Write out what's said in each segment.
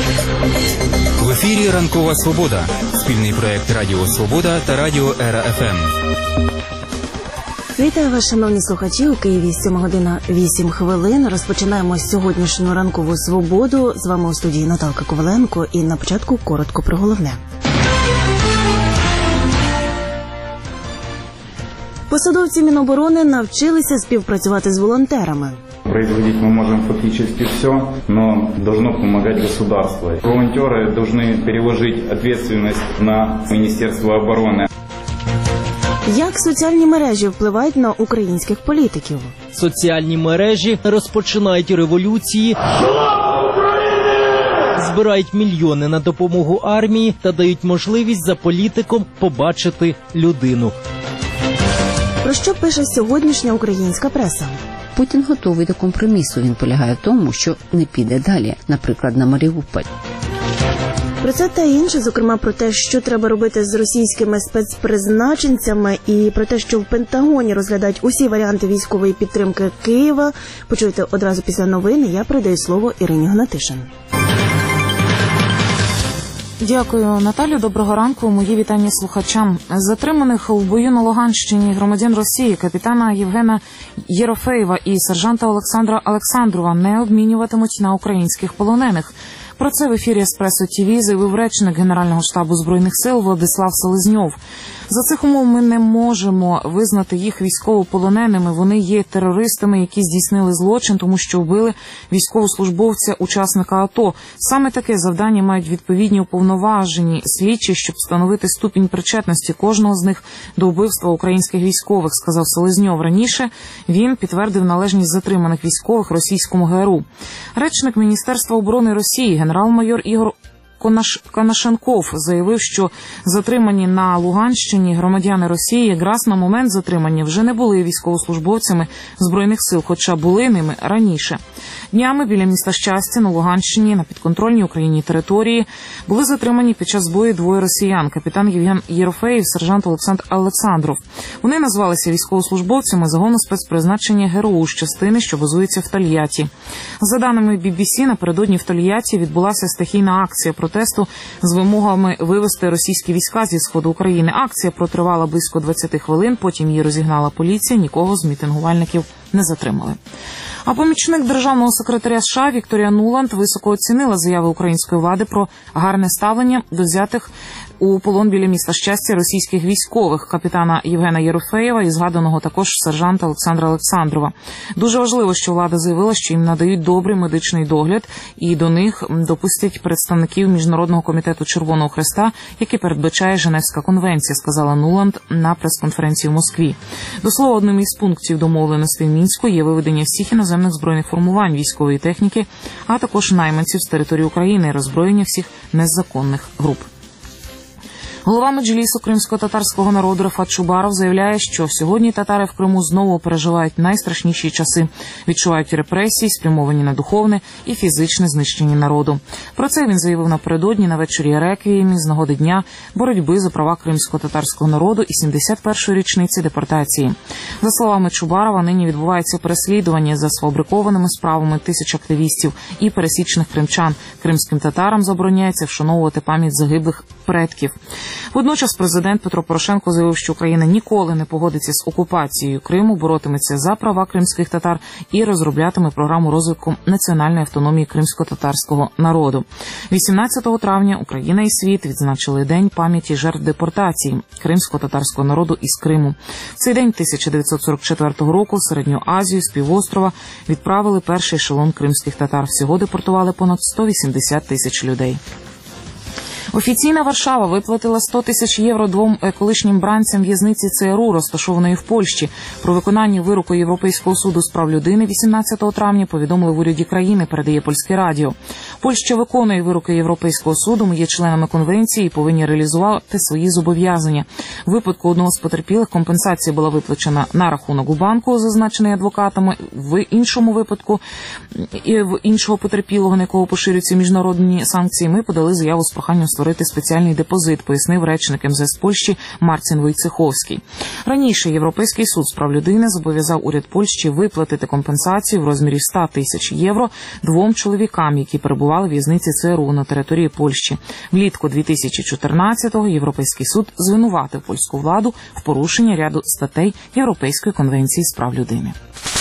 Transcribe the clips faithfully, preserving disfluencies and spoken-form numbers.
В ефірі «Ранкова Свобода» – спільний проєкт Радіо Свобода та Радіо Ера Еф Ем. Вітаю вас, шановні слухачі. У Києві сьома година вісім хвилин. Розпочинаємо сьогоднішню «Ранкову Свободу». З вами у студії Наталка Коваленко. І на початку коротко про головне. Посадовці Міноборони навчилися співпрацювати з волонтерами. Производить мы можем фактически все, но должно помогать государство. Волонтеры должны переложить ответственность на Министерство обороны. Як соціальні мережі впливають на українських політиків? Соціальні мережі розпочинають революції, збирають мільйони на допомогу армії та дають можливість за політиком побачити людину. Про що пише сьогоднішня українська преса? Путін готовий до компромісу. Він полягає в тому, що не піде далі, наприклад, на Маріуполь. Про це та інше, зокрема про те, що треба робити з російськими спецпризначенцями, і про те, що в Пентагоні розглядають усі варіанти військової підтримки Києва. Почуєте одразу після новин. Я передаю слово Ірині Гнатишин. Дякую, Наталю. Доброго ранку. Мої вітання слухачам. Затриманих в бою на Луганщині громадян Росії капітана Євгена Єрофеєва і сержанта Олександра Олександрова не обмінюватимуть на українських полонених. Про це в ефірі «Еспресо ТІВІ» заявив речник Генерального штабу Збройних сил Владислав Селезньов. За цих умов ми не можемо визнати їх військовополоненими. Вони є терористами, які здійснили злочин, тому що вбили військовослужбовця, учасника АТО. Саме таке завдання мають відповідні уповноважені слідчі, щоб встановити ступінь причетності кожного з них до вбивства українських військових, сказав Селезньов. Раніше він підтвердив належність затриманих військових російському ге ер у. Речник Міністерства оборони Росії генерал-майор Ігор Конашенков заявив, що затримані на Луганщині громадяни Росії якраз на момент затримання вже не були військовослужбовцями Збройних сил, хоча були ними раніше. Днями біля міста Щастя на Луганщині, на підконтрольній Україні території, були затримані під час бою двоє росіян – капітан Євген Єрофеєв, сержант Олександр Олександров. Вони назвалися військовослужбовцями загону спецпризначення ге ер у з частини, що базується в Тольятті. За даними бі бі сі, напередодні в Тольятті відбулася стихійна акція протесту з вимогами вивести російські війська зі сходу України. Акція протривала близько двадцять хвилин, потім її розігнала поліція, нікого з мітингувальників не затримали. А помічник державного секретаря США Вікторія Нуланд високо оцінила заяви української влади про гарне ставлення до взятих у полон біля міста Щастя російських військових, капітана Євгена Єрофеєва і згаданого також сержанта Олександра Олександрова. Дуже важливо, що влада заявила, що їм надають добрий медичний догляд і до них допустять представників Міжнародного комітету Червоного Хреста, який передбачає Женевська конвенція, сказала Нуланд на прес-конференції в Москві. До слова, одним із пунктів домовленостей в Мінську є виведення всіх іноземних збройних формувань військової техніки, а також найманців з території України і роззброєння всіх незаконних груп. Голова Меджлісу кримсько-татарського народу Рафат Чубаров заявляє, що сьогодні татари в Криму знову переживають найстрашніші часи, відчувають репресії, спрямовані на духовне і фізичне знищення народу. Про це він заявив напередодні на вечорі реквіємі з нагоди Дня боротьби за права кримсько-татарського народу і сімдесят першої річниці депортації. За словами Чубарова, нині відбувається переслідування за сфабрикованими справами тисяч активістів і пересічних кримчан. Кримським татарам забороняється вшановувати пам'ять загиблих предків. Водночас президент Петро Порошенко заявив, що Україна ніколи не погодиться з окупацією Криму, боротиметься за права кримських татар і розроблятиме програму розвитку національної автономії кримсько-татарського народу. вісімнадцятого травня Україна і світ відзначили День пам'яті жертв депортації кримсько-татарського народу із Криму. В цей день тисяча дев'ятсот сорок четвертого року в Середню Азію з півострова відправили перший ешелон кримських татар. Всього депортували понад сто вісімдесят тисяч людей. Офіційна Варшава виплатила сто тисяч євро двом колишнім бранцям в'язниці це ер у, розташованої в Польщі. Про виконання вироку Європейського суду з прав людини вісімнадцятого травня повідомили в уряді країни, передає Польське радіо. Польща виконує вироки Європейського суду, ми є членами конвенції і повинні реалізувати свої зобов'язання. В випадку одного з потерпілих компенсація була виплачена на рахунок у банку, зазначений адвокатами. В іншому випадку, в іншого потерпілого, на якого поширюються міжнародні санкції, ми подали заяву з проханням створити спеціальний депозит, пояснив речник ем зе ес Польщі Марцін Войцеховський. Раніше Європейський суд з прав людини зобов'язав уряд Польщі виплатити компенсацію в розмірі сто тисяч євро двом чоловікам, які перебували в в'язниці це ер у на території Польщі. Влітку дві тисячі чотирнадцятого Європейський суд звинуватив польську владу в порушенні ряду статей Європейської конвенції з прав людини.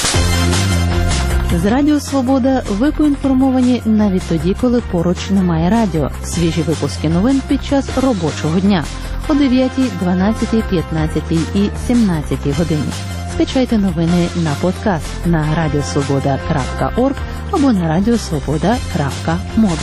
З Радіо Свобода ви поінформовані навіть тоді, коли поруч немає радіо. Свіжі випуски новин під час робочого дня о дев'ятій, дванадцятій, п'ятнадцятій і сімнадцятій годині. Скачайте новини на подкаст на радіосвобода крапка орг або на радіосвобода крапка моби.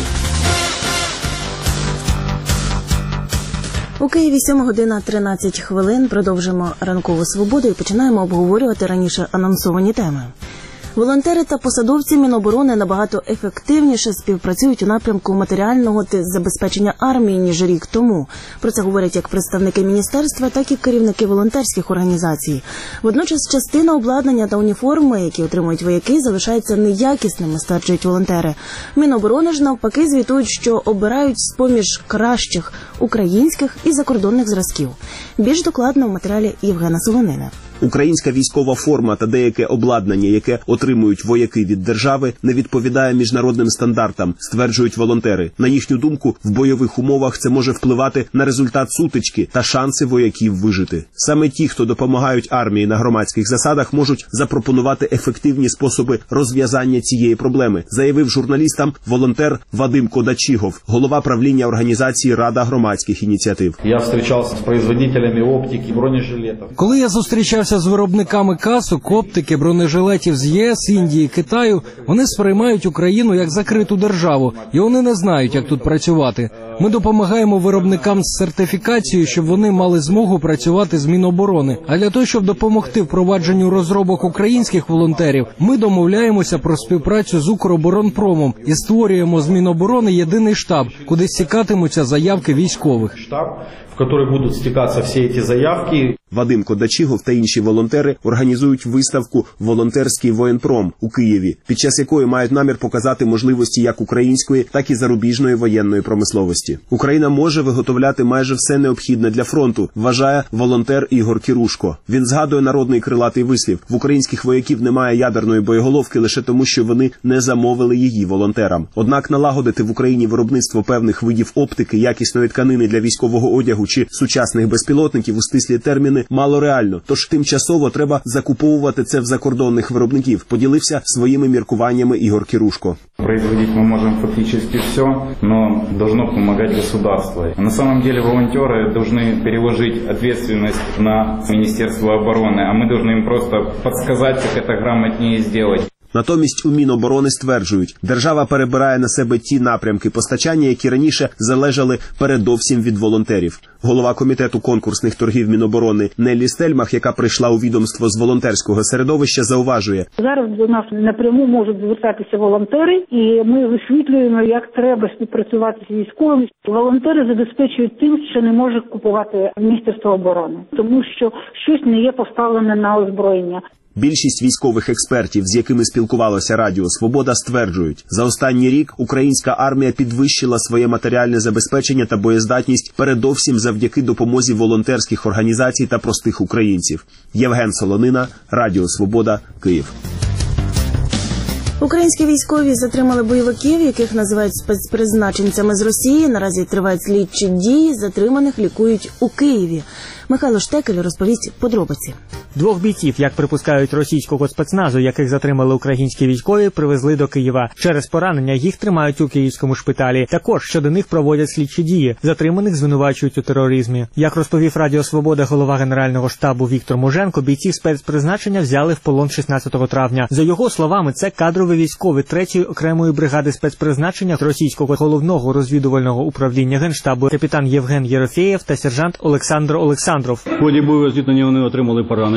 У Києві сьома година тринадцять хвилин. Продовжимо ранкову свободу і починаємо обговорювати раніше анонсовані теми. Волонтери та посадовці Міноборони набагато ефективніше співпрацюють у напрямку матеріального забезпечення армії, ніж рік тому. Про це говорять як представники міністерства, так і керівники волонтерських організацій. Водночас частина обладнання та уніформи, які отримують вояки, залишаються неякісними, стверджують волонтери. Міноборони ж навпаки звітують, що обирають з-поміж кращих українських і закордонних зразків. Більш докладно в матеріалі Євгена Солонина. Українська військова форма та деяке обладнання, яке отримують вояки від держави, не відповідає міжнародним стандартам, стверджують волонтери. На їхню думку, в бойових умовах це може впливати на результат сутички та шанси вояків вижити. Саме ті, хто допомагають армії на громадських засадах, можуть запропонувати ефективні способи розв'язання цієї проблеми, заявив журналістам волонтер Вадим Кодачігов, голова правління організації Рада громадських ініціатив. Я зустрічався з виробниками оптики, бронежилетів. Коли я зустрічався з виробниками касок, оптики, бронежилетів з є ес, Індії, Китаю, вони сприймають Україну як закриту державу, і вони не знають, як тут працювати. Ми допомагаємо виробникам з сертифікацією, щоб вони мали змогу працювати з Міноборони. А для того, щоб допомогти впровадженню розробок українських волонтерів, ми домовляємося про співпрацю з Укроборонпромом і створюємо з Міноборони єдиний штаб, куди стікатимуться заявки військових. Штаб, в який будуть стікатися всі ці заявки. Вадим Кодачігов та інші волонтери організують виставку «Волонтерський воєнпром» у Києві, під час якої мають намір показати можливості як української, так і зарубіжної воєнної промисловості. Україна може виготовляти майже все необхідне для фронту, вважає волонтер Ігор Кірушко. Він згадує народний крилатий вислів: в українських вояків немає ядерної боєголовки лише тому, що вони не замовили її волонтерам. Однак налагодити в Україні виробництво певних видів оптики, якісної тканини для військового одягу чи сучасних безпілотників у стислі терміни мало реально, тож тимчасово треба закуповувати це в закордонних виробників, поділився своїми міркуваннями Ігор Кірушко. Производить мы можем фактически все, но должно помогать государство. На самом деле волонтеры должны переложить ответственность на Министерство обороны, а мы должны им просто подсказать, как это грамотнее сделать. Натомість у Міноборони стверджують, держава перебирає на себе ті напрямки постачання, які раніше залежали передовсім від волонтерів. Голова комітету конкурсних торгів Міноборони Неллі Стельмах, яка прийшла у відомство з волонтерського середовища, зауважує: зараз до нас напряму можуть звертатися волонтери, і ми висвітлюємо, як треба співпрацювати з військовими. Волонтери забезпечують тим, що не може купувати Міністерство оборони, тому що щось не є поставлене на озброєння. Більшість військових експертів, з якими спілкувалося Радіо Свобода, стверджують, за останній рік українська армія підвищила своє матеріальне забезпечення та боєздатність передовсім завдяки допомозі волонтерських організацій та простих українців. Євген Солонина, Радіо Свобода, Київ. Українські військові затримали бойовиків, яких називають спецпризначенцями з Росії. Наразі тривають слідчі дії, затриманих лікують у Києві. Михайло Штекель розповість подробиці. Двох бійців, як припускають російського спецназу, яких затримали українські військові, привезли до Києва. Через поранення їх тримають у київському шпиталі. Також щодо них проводять слідчі дії. Затриманих звинувачують у тероризмі. Як розповів Радіо Свобода голова Генерального штабу Віктор Муженко, бійців спецпризначення взяли в полон шістнадцятого травня. За його словами, це кадрові військові третьої окремої бригади спецпризначення російського головного розвідувального управління Генштабу капітан Євген Єрофєєв та сержант Олександр Олександров. В ході бойового зіткнення вони отримали поранення.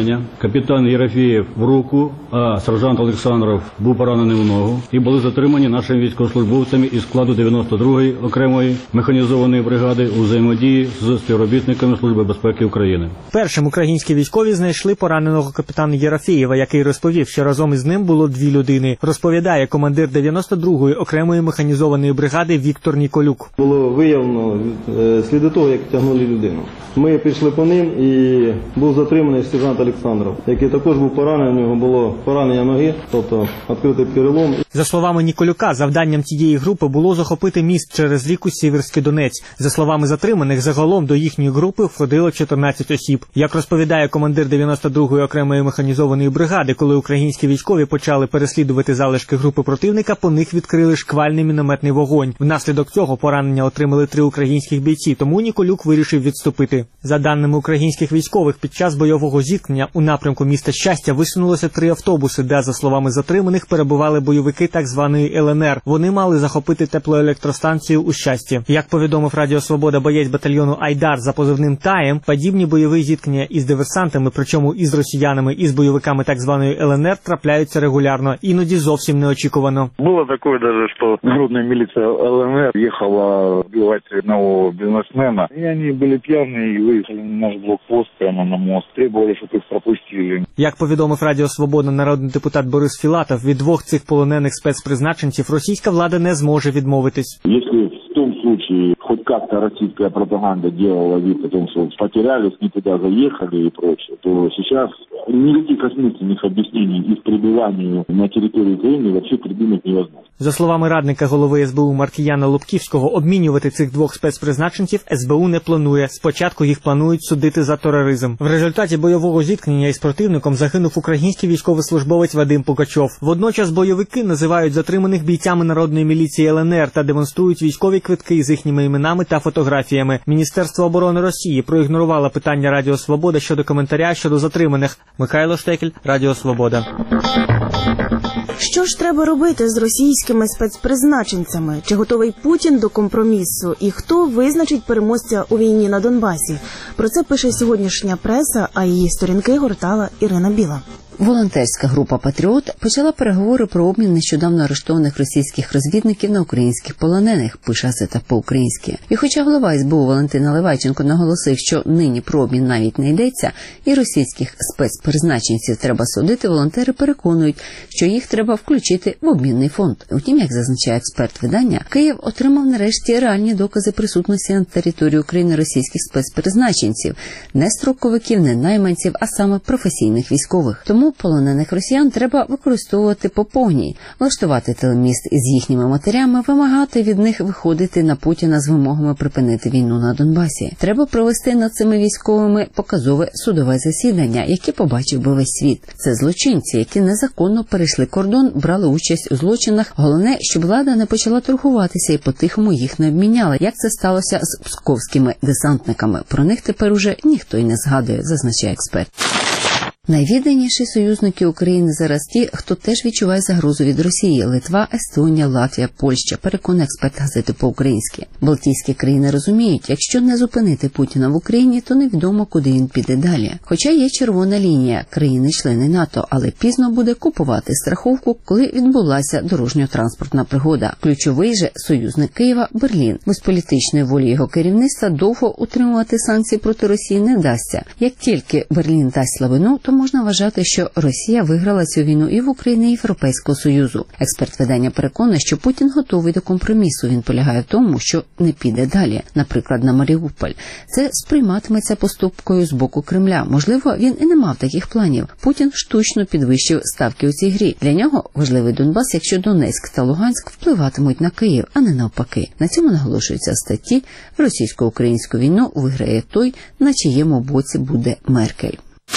поранення. Капітан Єрофеєв в руку, а сержант Олександров був поранений в ногу. І були затримані нашими військовослужбовцями із складу дев'яносто другої окремої механізованої бригади у взаємодії з співробітниками Служби безпеки України. Першим українські військові знайшли пораненого капітана Єрофеєва, який розповів, що разом із ним було дві людини. Розповідає командир дев'яносто другої окремої механізованої бригади Віктор Ніколюк. Було виявлено сліди того, як тягнули людину. Ми пішли по ним і був затриманий сержант Олександров, який також був поранений, у нього було поранення ноги, тобто відкритий перелом. За словами Ніколюка, завданням тієї групи було захопити міст через ріку Сіверський Донець. За словами затриманих, загалом до їхньої групи входило чотирнадцять осіб. Як розповідає командир дев'яносто другої окремої механізованої бригади, коли українські військові почали переслідувати залишки групи противника, по них відкрили шквальний мінометний вогонь. Внаслідок цього поранення отримали три українських бійці, тому Ніколюк вирішив відступити. За даними українських військових, під час бойового зіткнення у напрямку міста Щастя висунулося три автобуси, де, за словами затриманих, перебували бойовики так званої ел ен ер. Вони мали захопити теплоелектростанцію у Щасті. Як повідомив Радіо Свобода боєць батальйону Айдар за позивним Таєм, подібні бойові зіткнення із диверсантами, причому із росіянами, із бойовиками так званої ел ен ер, трапляються регулярно, іноді зовсім неочікувано. Було таке навіть, що народна міліція ел ен ер їхала вбивати одного бізнесмена, і вони були п'яні і виїхали на наш блокпост прямо на мост, требували, щоб їх пропустили. Як повідомив Радіо Свобода народний депутат Борис Філатов, від двох цих полонених спецпризначенців російська влада не зможе відмовитись. Якщо в тому случае хоть как-то российская пропаганда делала вид о том, что потерялись, не туда заехали и прочее, то сейчас никаких осмысленных объяснений их пребыванию на территории Украины вообще придумать невозможно. За словами радника голови ес бе у Маркіяна Лубківського, обмінювати цих двох спецпризначенців ес бе у не планує. Спочатку їх планують судити за тероризм. В результаті бойового зіткнення із противником загинув український військовослужбовець Вадим Пугачов. Водночас бойовики називають затриманих бійцями народної міліції ел ен ер та демонструють військові квитки з їхніми іменами та фотографіями. Міністерство оборони Росії проігнорувало питання Радіо Свобода щодо коментаря щодо затриманих. Михайло Штекель, Радіо Свобода. Що ж треба робити з російськими спецпризначенцями? Чи готовий Путін до компромісу? І хто визначить переможця у війні на Донбасі? Про це пише сьогоднішня преса, а її сторінки гортала Ірина Біла. Волонтерська група «Патріот» почала переговори про обмін нещодавно арештованих російських розвідників на українських полонених, пише газета по-українськи. І хоча голова ес бе у Валентин Наливайченко наголосив, що нині про обмін навіть не йдеться, і російських спецпризначенців треба судити, волонтери переконують, що їх треба включити в обмінний фонд. Утім, як зазначає експерт видання, Київ отримав нарешті реальні докази присутності на території України російських спецпризначенців, не строковиків, не найманців, а саме професійних військових. Тому полонених росіян треба використовувати по повній, влаштувати телеміст із їхніми матерями, вимагати від них виходити на Путіна з вимогами припинити війну на Донбасі. Треба провести над цими військовими показове судове засідання, яке побачив би весь світ. Це злочинці, які незаконно перейшли кордон, брали участь у злочинах. Головне, щоб влада не почала торгуватися і по-тихому їх не обміняла, як це сталося з псковськими десантниками. Про них тепер уже ніхто й не згадує, зазначає експерт. Найвідданіші союзники України зараз ті, хто теж відчуває загрозу від Росії – Литва, Естонія, Латвія, Польща, переконує експерт газети по-українськи. Балтійські країни розуміють, якщо не зупинити Путіна в Україні, то невідомо, куди він піде далі. Хоча є червона лінія – країни-члени НАТО, але пізно буде купувати страховку, коли відбулася дорожньо-транспортна пригода. Ключовий же союзник Києва – Берлін. Без політичної волі його керівництва довго утримувати санкції проти Росії не вдасться. Як тільки Берлін дасть слабину, то можна вважати, що Росія виграла цю війну і в Україні, і в Європейського Союзу. Експерт видання переконує, що Путін готовий до компромісу. Він полягає в тому, що не піде далі, наприклад, на Маріуполь. Це сприйматиметься поступкою з боку Кремля. Можливо, він і не мав таких планів. Путін штучно підвищив ставки у цій грі. Для нього важливий Донбас, якщо Донецьк та Луганськ впливатимуть на Київ, а не навпаки. На цьому наголошується в статті «Російсько-українську війну виграє той, на чиєму боці буде Меркель».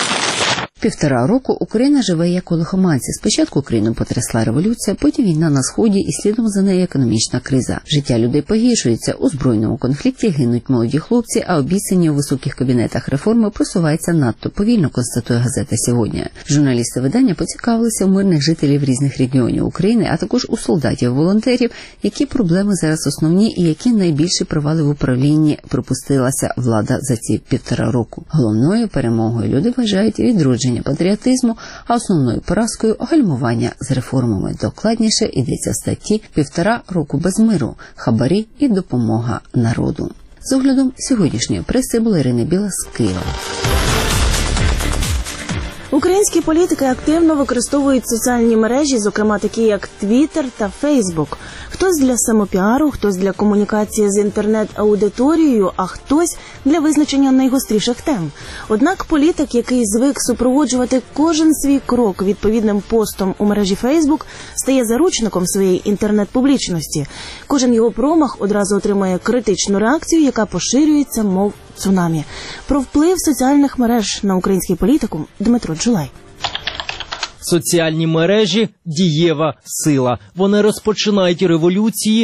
Півтора року Україна живе як у лихоманці. Спочатку Україну потрясла революція, потім війна на Сході і слідом за нею економічна криза. Життя людей погіршується, у збройному конфлікті гинуть молоді хлопці, а обіцяні у високих кабінетах реформи просуваються надто повільно, констатує газета «Сьогодні». Журналісти видання поцікавилися у мирних жителів різних регіонів України, а також у солдатів-волонтерів, які проблеми зараз основні і які найбільші провали в управлінні припустилася влада за ці півтора року. Головною перемогою люди вважають відродження збереження патріотизму, а основною поразкою – гальмування з реформами. Докладніше йдеться в статті «Півтора року без миру. Хабарі і допомога народу». З оглядом сьогоднішньої преси була Ірина Біла з Києва. Українські політики активно використовують соціальні мережі, зокрема такі як Твіттер та Фейсбук. Хтось для самопіару, хтось для комунікації з інтернет-аудиторією, а хтось для визначення найгостріших тем. Однак політик, який звик супроводжувати кожен свій крок відповідним постом у мережі Фейсбук, стає заручником своєї інтернет-публічності. Кожен його промах одразу отримує критичну реакцію, яка поширюється, мов цунамі. Про вплив соціальних мереж на український політикум Дмитро Джулай. Соціальні мережі – дієва сила. Вони розпочинають революції,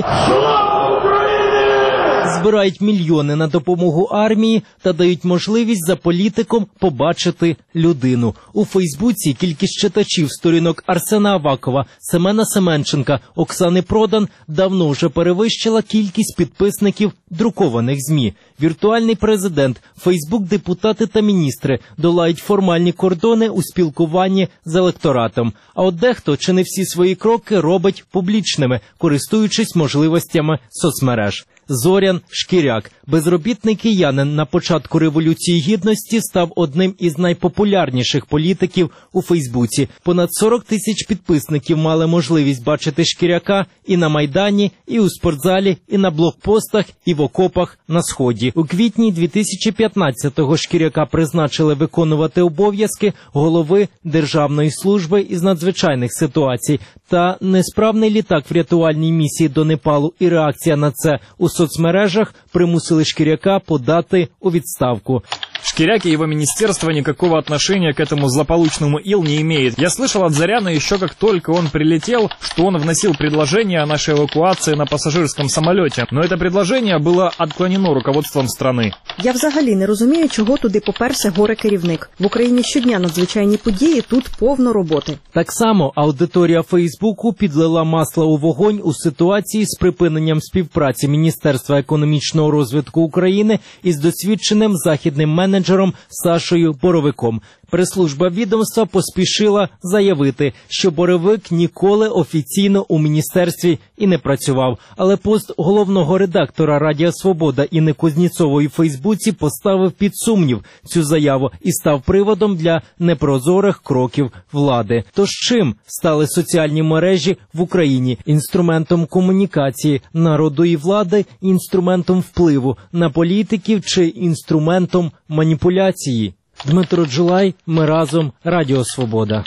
збирають мільйони на допомогу армії та дають можливість за політиком побачити людину. У Фейсбуці кількість читачів сторінок Арсена Авакова, Семена Семенченка, Оксани Продан давно вже перевищила кількість підписників друкованих ЗМІ. Віртуальний президент, Фейсбук-депутати та міністри долають формальні кордони у спілкуванні з електоратом. А от дехто чи не всі свої кроки робить публічними, користуючись можливостями соцмереж. Зорян Шкіряк, безробітний киянин, на початку Революції Гідності став одним із найпопулярніших політиків у Фейсбуці. Понад сорок тисяч підписників мали можливість бачити Шкіряка і на Майдані, і у спортзалі, і на блокпостах, і в окопах на Сході. У квітні дві тисячі п'ятнадцятого Шкіряка призначили виконувати обов'язки голови Державної служби із надзвичайних ситуацій. Та несправний літак в рятувальній місії до Непалу і реакція на це у соцмережах примусили Шкіряка подати у відставку. Шкиряк и его министерство никакого отношения к этому злополучному ИЛ не имеет. Я слышал от Заряна еще как только он прилетел, что он вносил предложение о нашей эвакуации на пассажирском самолете. Но это предложение было отклонено руководством страны. Я взагалі не розумію, чого туди поперся горе-керівник. В Україні щодня надзвичайні події, тут повно роботи. Так само аудиторія Фейсбуку підлила масло у вогонь у ситуації з припиненням співпраці Міністерства економічного розвитку України із досвідченим західним менеджером Сашою Боровиком. Прес-служба відомства поспішила заявити, що Боровик ніколи офіційно у міністерстві і не працював. Але пост головного редактора Радіо Свобода Інни Кузнєцової у Фейсбуці поставив під сумнів цю заяву і став приводом для непрозорих кроків влади. Тож чим стали соціальні мережі в Україні? Інструментом комунікації народу і влади, інструментом впливу на політиків чи інструментом маніпуляції? Дмитро Джулай, ми разом, Радіо Свобода.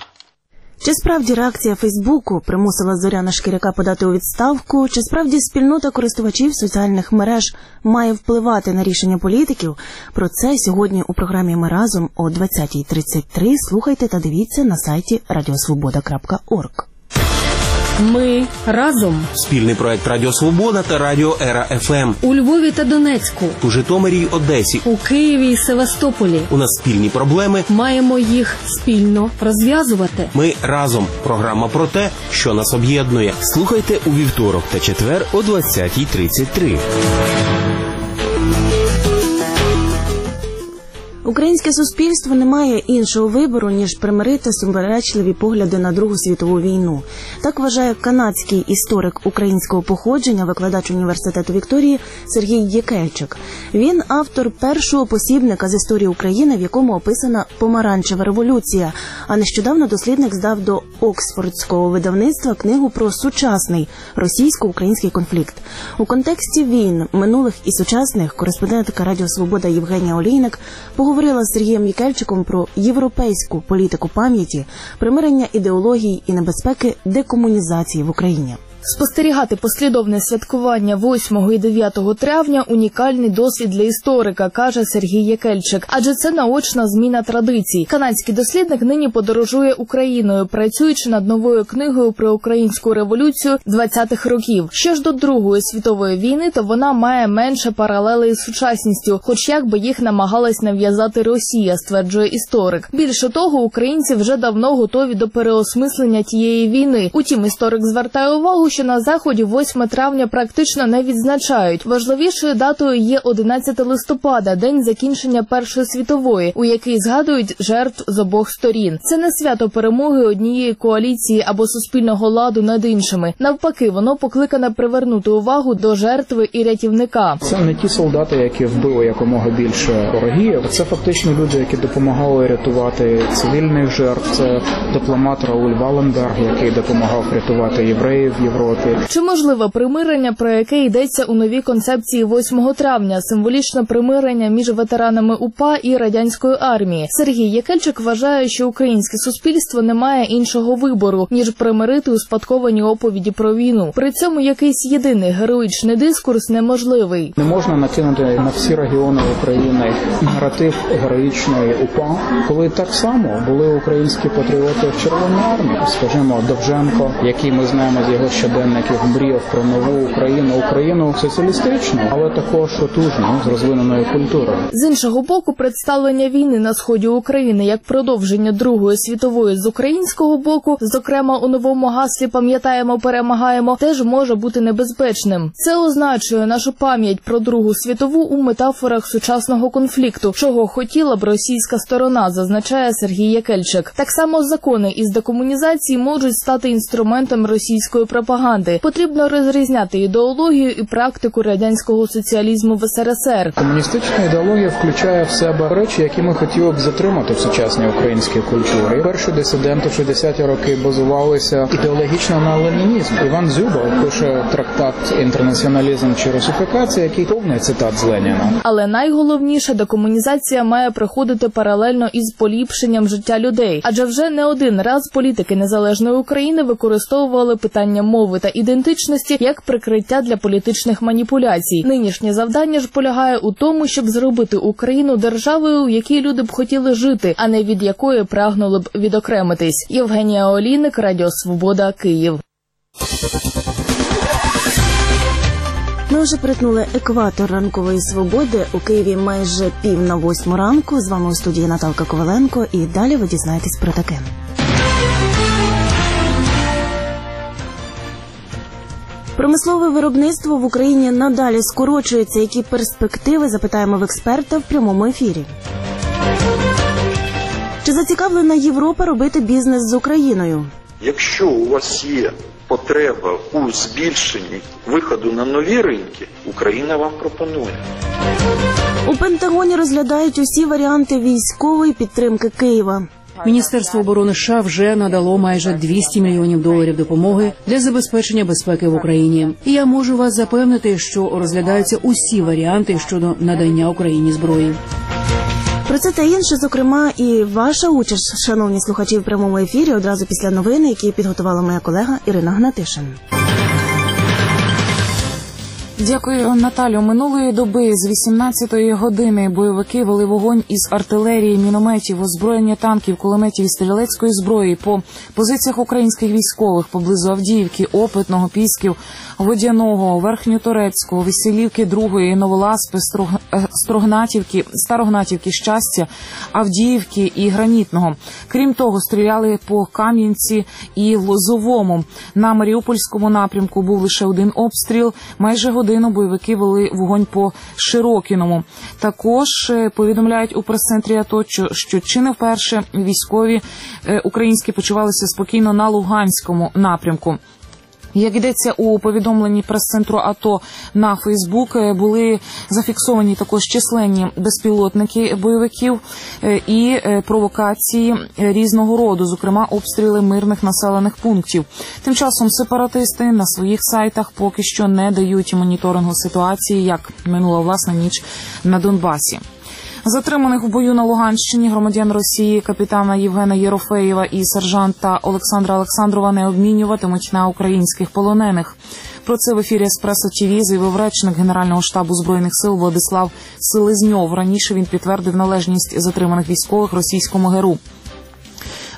Чи справді реакція Фейсбуку примусила Зоряна Шкіряка подати у відставку? Чи справді спільнота користувачів соціальних мереж має впливати на рішення політиків? Про це сьогодні у програмі «Ми разом» о двадцятій тридцять три. Слухайте та дивіться на сайті радіосвобода крапка орг. Ми разом. Спільний проект Радіо Свобода та Радіо Ера еф ем. У Львові та Донецьку. У Житомирі й Одесі. У Києві і Севастополі. У нас спільні проблеми. Маємо їх спільно розв'язувати. Ми разом. Програма про те, що нас об'єднує. Слухайте у вівторок та четвер о двадцятій тридцять три. Українське суспільство не має іншого вибору, ніж примирити суперечливі погляди на Другу світову війну. Так вважає канадський історик українського походження, викладач університету Вікторії Сергій Єкельчик. Він автор першого посібника з історії України, в якому описана помаранчева революція, а нещодавно дослідник здав до Оксфордського видавництва книгу про сучасний російсько-український конфлікт. У контексті війн, минулих і сучасних, кореспондентка Радіо Свобода Євгенія Олійник поговорила з Сергієм Єкельчиком про європейську політику пам'яті, примирення ідеологій і небезпеки декомунізації в Україні. Спостерігати послідовне святкування восьмого і дев'ятого травня – унікальний досвід для історика, каже Сергій Єкельчик. Адже це наочна зміна традицій. Канадський дослідник нині подорожує Україною, працюючи над новою книгою про українську революцію двадцятих років. Що ж до Другої світової війни, то вона має менше паралелей із сучасністю, хоч як би їх намагалась нав'язати Росія, стверджує історик. Більше того, українці вже давно готові до переосмислення тієї війни. Утім, історик звертає увагу, що на Заході восьме травня практично не відзначають. Важливішою датою є одинадцяте листопада, день закінчення Першої світової, у який згадують жертв з обох сторін. Це не свято перемоги однієї коаліції або суспільного ладу над іншими. Навпаки, воно покликане привернути увагу до жертви і рятівника. Це не ті солдати, які вбили якомога більше ворогів. Це фактично люди, які допомагали рятувати цивільних жертв. Це дипломат Рауль Валенберг, який допомагав рятувати євреїв в Європі. Чи можливе примирення, про яке йдеться у новій концепції восьмого травня, символічне примирення між ветеранами УПА і радянської армії? Сергій Єкельчик вважає, що українське суспільство не має іншого вибору, ніж примирити успадковані оповіді про війну. При цьому якийсь єдиний героїчний дискурс неможливий. Не можна накинути на всі регіони України наратив героїчної УПА, коли так само були українські патріоти в Червоній армії. Скажімо, Довженко, який ми знаємо з його щоденників, мріяв про нову Україну, Україну соціалістичну, але також потужну, з розвиненою культурою. З іншого боку, представлення війни на сході України як продовження Другої світової з українського боку, зокрема у новому гаслі «Пам'ятаємо, перемагаємо», теж може бути небезпечним. Це означує нашу пам'ять про Другу світову у метафорах сучасного конфлікту, чого хотіла б російська сторона, зазначає Сергій Єкельчик. Так само закони із декомунізації можуть стати інструментом російської пропаганди. Потрібно розрізняти ідеологію і практику радянського соціалізму в СРСР. Комуністична ідеологія включає в себе речі, які ми хотіли б затримати в сучасній українській культурі. Перші дисиденти в шістдесяті роки базувалися ідеологічно на ленінізмі. Іван Дзюба пише трактат «Інтернаціоналізм чи русифікація», який повний цитат з Леніна. Але найголовніше, декомунізація має проходити паралельно із поліпшенням життя людей. Адже вже не один раз політики незалежної України використовували питання мови та ідентичності як прикриття для політичних маніпуляцій. Нинішнє завдання ж полягає у тому, щоб зробити Україну державою, в якій люди б хотіли жити, а не від якої прагнули б відокремитись. Євгенія Олійник, Радіо Свобода, Київ. Ми вже перетнули екватор ранкової свободи. У Києві майже пів на восьму ранку. З вами у студії Наталка Коваленко. І далі ви дізнаєтесь про таке. Промислове виробництво в Україні надалі скорочується. Які перспективи, запитаємо в експерта в прямому ефірі. Чи зацікавлена Європа робити бізнес з Україною? Якщо у вас є потреба у збільшенні виходу на нові ринки, Україна вам пропонує. У Пентагоні розглядають усі варіанти військової підтримки Києва. Міністерство оборони США вже надало майже двісті мільйонів доларів допомоги для забезпечення безпеки в Україні. І я можу вас запевнити, що розглядаються усі варіанти щодо надання Україні зброї. Про це та інше, зокрема, і ваша участь, шановні слухачі, в прямому ефірі одразу після новин, які підготувала моя колега Ірина Гнатишин. Дякую, Наталю. Минулої доби з вісімнадцятої години бойовики вели вогонь із артилерії, мінометів, озброєння танків, кулеметів і стрілецької зброї по позиціях українських військових поблизу Авдіївки, Опитного, Пісків, Водяного, Верхньоторецького, Веселівки, Другої, Новоласпи, Строгнатівки, Старогнатівки, Щастя, Авдіївки і Гранітного. Крім того, стріляли по Кам'янці і Лозовому. На Маріупольському напрямку був лише один обстріл. Майже годину бойовики вели вогонь по Широкіному. Також повідомляють у прес-центрі АТО, що чи не вперше військові українські почувалися спокійно на Луганському напрямку. Як йдеться у повідомленні прес-центру АТО на Фейсбук, були зафіксовані також численні безпілотники бойовиків і провокації різного роду, зокрема обстріли мирних населених пунктів. Тим часом сепаратисти на своїх сайтах поки що не дають моніторингу ситуації, як минула власна ніч на Донбасі. Затриманих в бою на Луганщині громадян Росії капітана Євгена Єрофеєва і сержанта Олександра Олександрова не обмінюватимуть на українських полонених. Про це в ефірі «Еспресо ТІВІ» заявив речник Генерального штабу Збройних сил Владислав Селезньов. Раніше він підтвердив належність затриманих військових російському ГРУ.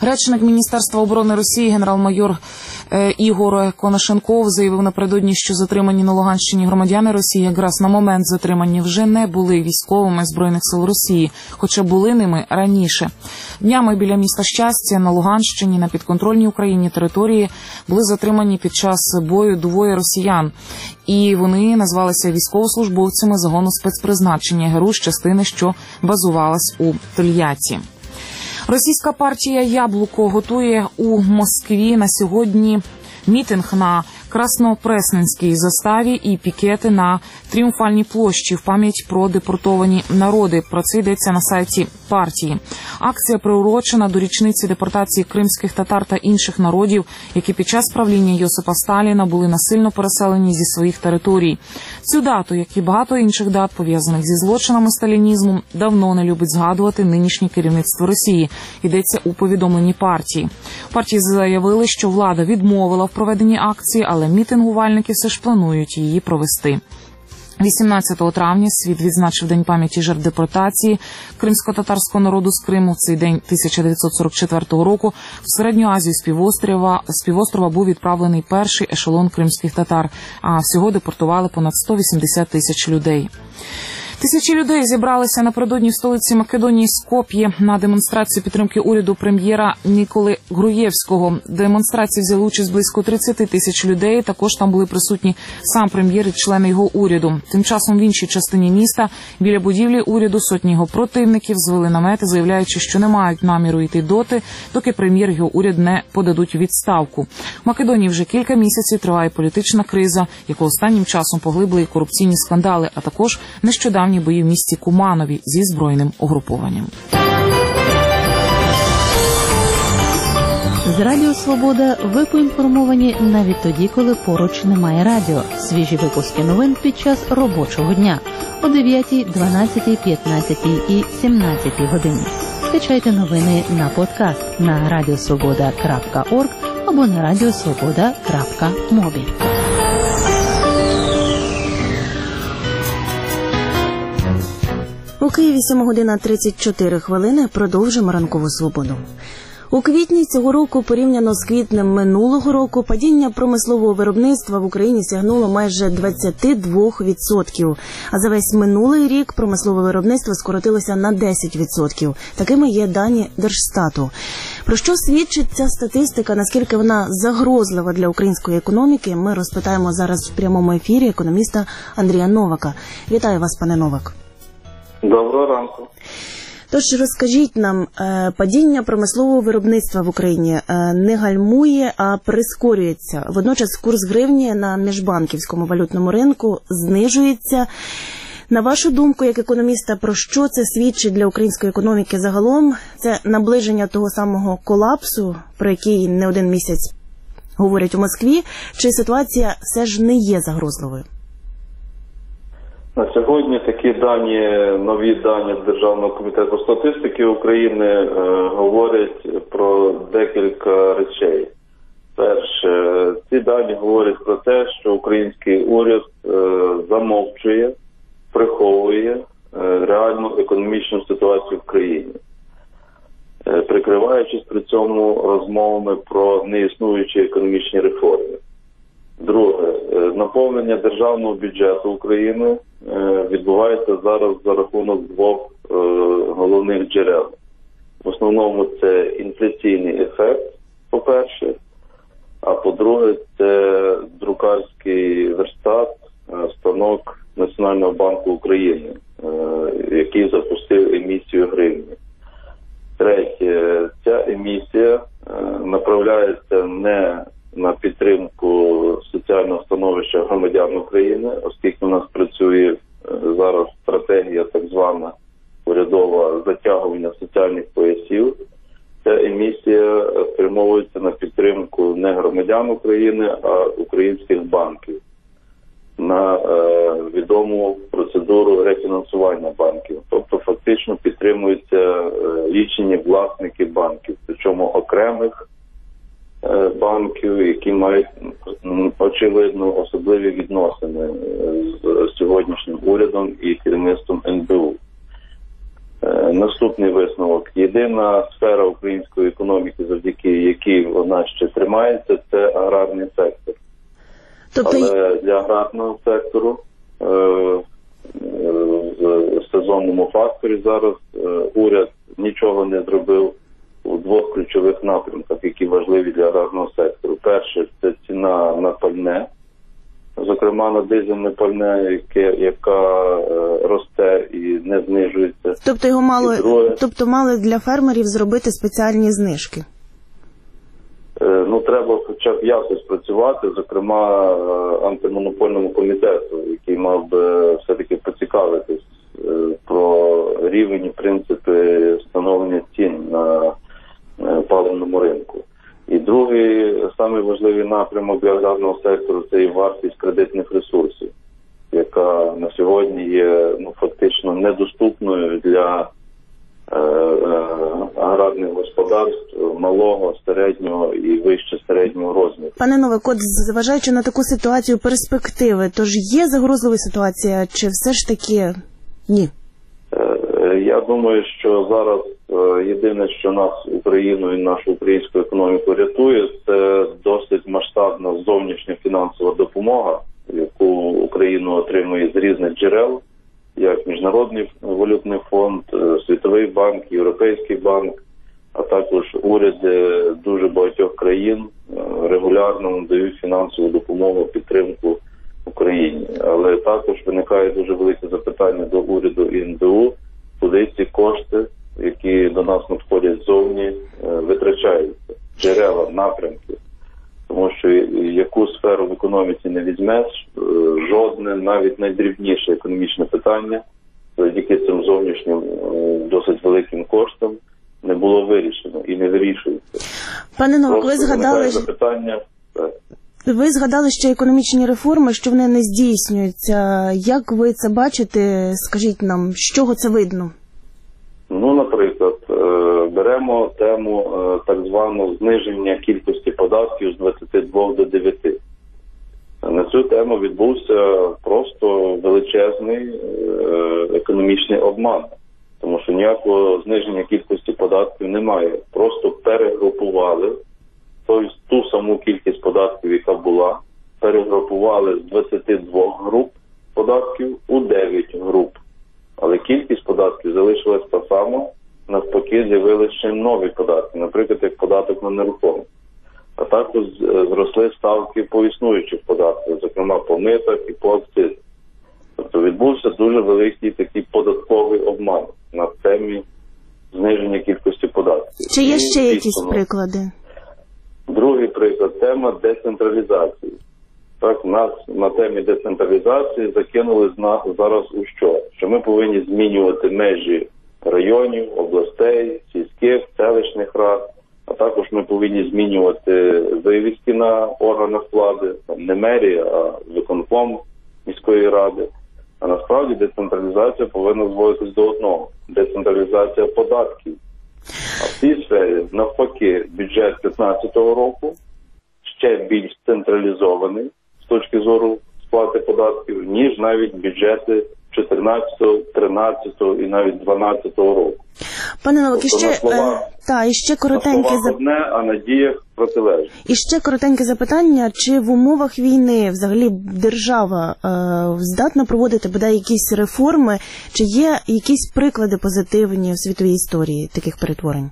Речник Міністерства оборони Росії генерал-майор Ігор Конашенков заявив напередодні, що затримані на Луганщині громадяни Росії якраз на момент затримання вже не були військовими Збройних сил Росії, хоча були ними раніше. Днями біля міста Щастя на Луганщині на підконтрольній Україні території були затримані під час бою двоє росіян. І вони назвалися військовослужбовцями загону спецпризначення ГРУ з частини, що базувалась у Тольятті. Російська партія «Яблуко» готує у Москві на сьогодні мітинг на Краснопресненській заставі і пікети на Тріумфальній площі в пам'ять про депортовані народи. Про це йдеться на сайті партії. Акція приурочена до річниці депортації кримських татар та інших народів, які під час правління Йосипа Сталіна були насильно переселені зі своїх територій. Цю дату, як і багато інших дат, пов'язаних зі злочинами сталінізму, давно не любить згадувати нинішнє керівництво Росії. Йдеться у повідомленні партії. Партії заявили, що влада відмовила в проведенні акції, але мітингувальники все ж планують її провести. вісімнадцятого травня світ відзначив День пам'яті жертв депортації кримсько-татарського народу з Криму. В цей день тисяча дев'ятсот сорок четвертого року в Середню Азію з півострова, з півострова був відправлений перший ешелон кримських татар, а всього депортували понад сто вісімдесят тисяч людей. Тисячі людей зібралися напередодні в столиці Македонії Скоп'є на демонстрацію підтримки уряду прем'єра Ніколи Груєвського. Демонстрації взяли участь близько тридцять тисяч людей. Також там були присутні сам прем'єр і члени його уряду. Тим часом в іншій частині міста біля будівлі уряду сотні його противників звели намети, заявляючи, що не мають наміру йти доти, доки прем'єр і його уряд не подадуть відставку. В Македонії вже кілька місяців триває політична криза, яку останнім часом поглибили корупційні скандали, а також нещодавні бої в місті Куманові зі збройним угрупованням. З Радіо Свобода ви поінформовані навіть тоді, коли поруч немає радіо. Свіжі випуски новин під час робочого дня о дев'ятій, дванадцятій, п'ятнадцятій і сімнадцятій годині. Скачайте новини на подкаст на радіосвобода крапка орг або на радіосвобода крапка мобі. У Києві сьома година тридцять чотири хвилини. Продовжимо ранкову свободу. У квітні цього року, порівняно з квітнем минулого року, падіння промислового виробництва в Україні сягнуло майже двадцять два відсотки. А за весь минулий рік промислове виробництво скоротилося на десять відсотків. Такими є дані Держстату. Про що свідчить ця статистика, наскільки вона загрозлива для української економіки, ми розпитаємо зараз в прямому ефірі економіста Андрія Новака. Вітаю вас, пане Новак. Доброго ранку. Тож розкажіть нам, падіння промислового виробництва в Україні не гальмує, а прискорюється. Водночас курс гривні на міжбанківському валютному ринку знижується. На вашу думку, як економіста, про що це свідчить для української економіки загалом? Це наближення того самого колапсу, про який не один місяць говорять у Москві, чи ситуація все ж не є загрозливою? На сьогодні такі дані, нові дані Державного комітету статистики України е, говорять про декілька речей. Перше, ці дані говорять про те, що український уряд е, замовчує, приховує е, реальну економічну ситуацію в країні, е, прикриваючись при цьому розмовами про неіснуючі економічні реформи. Друге, наповнення державного бюджету України відбувається зараз за рахунок двох головних джерел. В основному це інфляційний ефект, по-перше, а по-друге, це друкарський верстат, станок Національного банку України, який запустив емісію гривні. Третє, ця емісія направляється не на підтримку соціального становища громадян України, оскільки у нас працює зараз стратегія так звана урядова затягування соціальних поясів. Ця емісія спрямовується на підтримку не громадян України, а українських банків, на е, відому процедуру рефінансування банків. Тобто фактично підтримуються е, лічені власники банків, причому окремих банків, які мають, очевидно, особливі відносини з сьогоднішнім урядом і керівництвом ен бе у. Наступний висновок. Єдина сфера української економіки, завдяки якій вона ще тримається, це аграрний сектор. Тобто... Але для аграрного сектору е, е, в сезонному факторі зараз е, уряд нічого не зробив у двох ключових напрямках, які важливі для аграрного сектору. Перше – це ціна на пальне, зокрема на дизельне пальне, яке, яка е, росте і не знижується. Тобто його мали, друге, тобто мали для фермерів зробити спеціальні знижки? Е, ну, треба хоча б якось працювати, зокрема е, антимонопольному комітету, який мав би все-таки поцікавитись е, про рівень і принципи встановлення цін на е, паливному ринку. І другий, самий важливий напрямок для аграрного сектору – це і вартість кредитних ресурсів, яка на сьогодні є ну, фактично недоступною для е, е, аграрних господарств малого, середнього і вище середнього розміру. Пане Новик, от зважаючи на таку ситуацію перспективи, тож є загрозлива ситуація, чи все ж таки ні? Е, я думаю, що зараз єдине, що нас, Україну і нашу українську економіку рятує, це досить масштабна зовнішня фінансова допомога, яку Україна отримує з різних джерел, як Міжнародний валютний фонд, Світовий банк, Європейський банк, а також уряди дуже багатьох країн регулярно надають фінансову допомогу, підтримку Україні. Але також виникає дуже велике запитання до уряду і ен де у, куди ці кошти, які до нас надходять ззовні, витрачаються, джерела, напрямки. Тому що яку сферу в економіці не візьмеш, жодне, навіть найдрібніше економічне питання, завдяки цим зовнішнім досить великим коштам, не було вирішено і не вирішується. Пане Новик, ви згадали, запитання. ви згадали ще економічні реформи, що вони не здійснюються. Як ви це бачите? Скажіть нам, з чого це видно? Ну, наприклад, беремо тему так званого зниження кількості податків з двадцяти двох до дев'яти. На цю тему відбувся просто величезний економічний обман, тому що ніякого зниження кількості податків немає. Просто перегрупували тобто, ту саму кількість податків, яка була, перегрупували з двадцяти двох груп податків у дев'ять груп. Але кількість податків залишилась та сама, навпаки з'явилися ще нові податки, наприклад, як податок на нерухомість. А також зросли ставки по існуючих податках, зокрема по митах і по акцизах. Тобто відбувся дуже великий такий податковий обман на темі зниження кількості податків. Чи є ще якісь приклади? Другий приклад – тема децентралізації. Так, нас на темі децентралізації закинули зараз у що? Що ми повинні змінювати межі районів, областей, сільських, селищних рад, а також ми повинні змінювати вивіски на органах влади, не мерія, а виконком міської ради. А насправді децентралізація повинна зводитись до одного – децентралізація податків. А в цій сфері, навпаки, бюджет п'ятнадцятого року ще більш централізований з точки зору сплати податків, ніж навіть бюджети чотирнадцятого, тринадцятого і навіть дванадцятого року. Пане Новик, тобто, ще, слова, е, та, і ще коротеньке зап... одне, а на діях протилежне. І ще коротеньке запитання, чи в умовах війни взагалі держава е, здатна проводити бодай якісь реформи, чи є якісь приклади позитивні в світовій історії таких перетворень?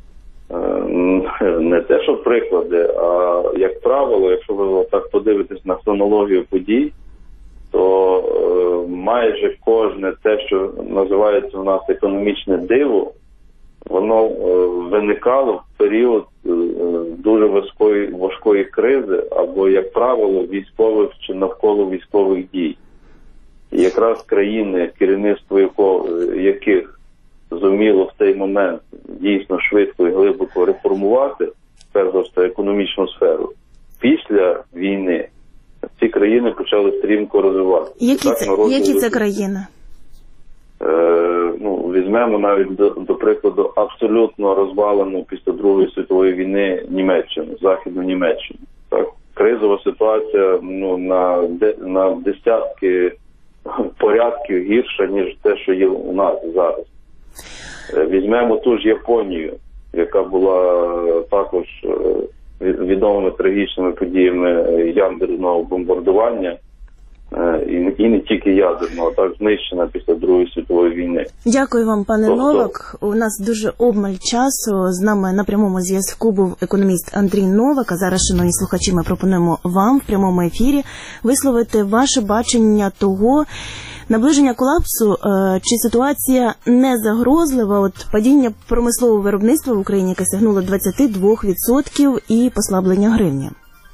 Не те, що приклади, а як правило, якщо ви так подивитесь на хронологію подій, то е, майже кожне те, що називається у нас економічне диво, воно е, виникало в період е, дуже важкої, важкої кризи або, як правило, військових чи навколо військових дій. І якраз країни, керівництво якого, яких зуміло в цей момент дійсно швидко і глибоко реформувати, перш за все, економічну сферу, після війни ці країни почали стрімко розвиватися. Які це, які це країни? Е, ну, візьмемо навіть, до, до прикладу, абсолютно розвалену після Другої світової війни Німеччину, Західну Німеччину. Так? Кризова ситуація ну, на, де, на десятки порядків гірша, ніж те, що є у нас зараз. Візьмемо ту ж Японію, яка була також відомими трагічними подіями ядерного бомбардування, і не тільки ядерного, а так знищена після Другої світової війни. Дякую вам, пане тобто... Новак. У нас дуже обмаль часу. З нами на прямому зв'язку був економіст Андрій Новак. А зараз, шановні слухачі, ми пропонуємо вам в прямому ефірі висловити ваше бачення того, наближення колапсу, чи ситуація не загрозлива, от падіння промислового виробництва в Україні, яке сягнуло двадцять два відсотки, і послаблення гривні.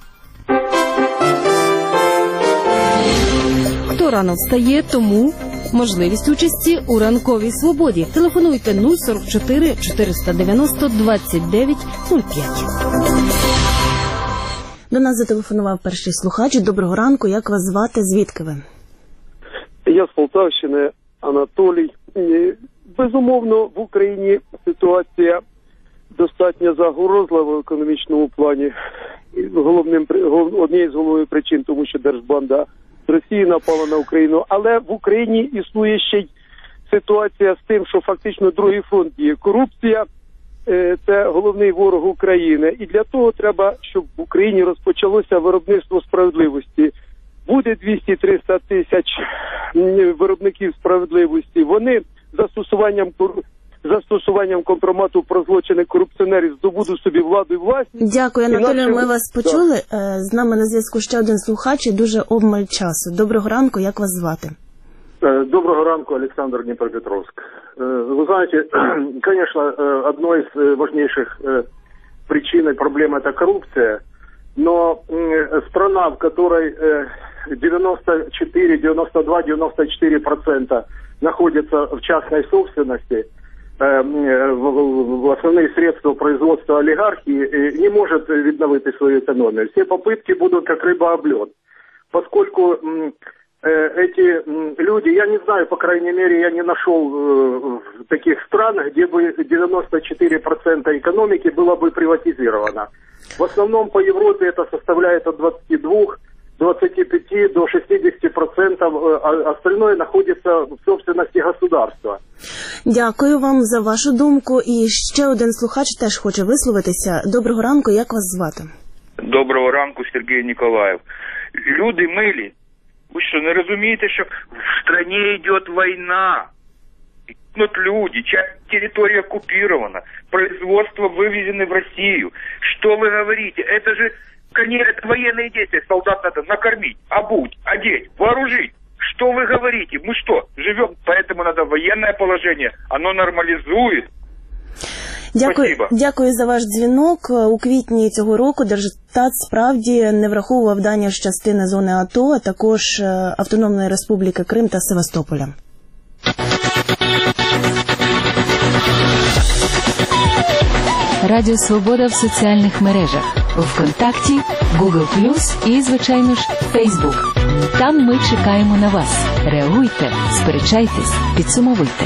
Хто рано встає, тому можливість участі у ранковій свободі. Телефонуйте нуль сорок чотири чотириста дев'яносто двадцять дев'ять нуль п'ять. До нас зателефонував перший слухач. Доброго ранку. Як вас звати? Звідки ви? Я з Полтавщини, Анатолій. Безумовно, в Україні ситуація достатньо загрозлива в економічному плані. Головним, однією з головних причин, тому що Держбанда з Росії напала на Україну. Але в Україні існує ще й ситуація з тим, що фактично другий фронт є. Корупція – це головний ворог України. І для того треба, щоб в Україні розпочалося виробництво справедливості. Буде двісті-триста тисяч виробників справедливості. Вони застосуванням застосуванням компромату про злочини корупціонерів здобудуть собі владу і власність. Дякую, Анатолію, ми вас почули. Так. З нами на зв'язку ще один слухач і дуже обмаль часу. Доброго ранку, як вас звати? Доброго ранку, Александр, Днепропетровск. Вы знаете, конечно, одной из важнейших причин и проблем это коррупция, но страна, в которой девяносто четыре, девяносто два, девяносто четыре процента находится в частной собственности, в основные средства производства олигархии, не может відновити свою экономию. Все попытки будут как рыба об лед. Поскольку эти люди, я не знаю, по крайней мере, я не нашел в таких странах, где бы девяносто четыре процента экономики было бы приватизировано. В основном по Европе это составляет от двадцати двух, двадцати пяти до шестидесяти процентов, а остальное находится в собственности государства. Дякую вам за вашу думку. І ще один слухач теж хоче висловитися. Доброго ранку, як вас звати? Доброго ранку, Сергій Ніколаєв. Люди милі, ви що, не розумієте, що в країні йде війна? Гибнут люди, часть территории оккупирована, производство вывезено в Россию. Что вы говорите? Это же, конечно, это военные действия. Солдат надо накормить, обуть, одеть, вооружить. Что вы говорите? Мы что, живем? Поэтому надо военное положение. Оно нормализует. Дякую, дякую за ваш дзвінок. У квітні цього року Держстат справді не враховував дані з частини зони АТО, а також Автономної Республіки Крим та Севастополя. Радіо Свобода в соціальних мережах. ВКонтакті, Google плюс і, звичайно ж, Фейсбук. Там ми чекаємо на вас. Реагуйте, сперечайтесь, підсумовуйте.